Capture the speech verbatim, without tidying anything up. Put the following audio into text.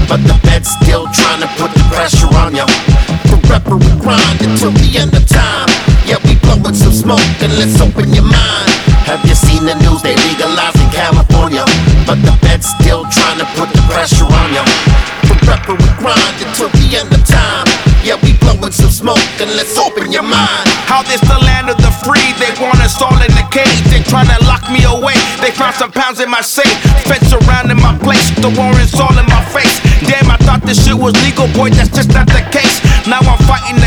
but the Fed's still trying to put the pressure on you. Forever we grind until the end of time. Yeah, we blowing some smoke and let's open your mind. Have you seen the news? They legalized in California, but the Fed's still trying to put the pressure on you. Forever we grind until the end of time. Yeah, we blowing some smoke and let's open your mind. How this the land of the free? They want us all in the cage. They tryna lock me away. They found some pounds in my safe. Feds surrounding my place. The warrants all in my face. Damn, I thought this shit was legal, boy. That's just not the case. Now I'm fighting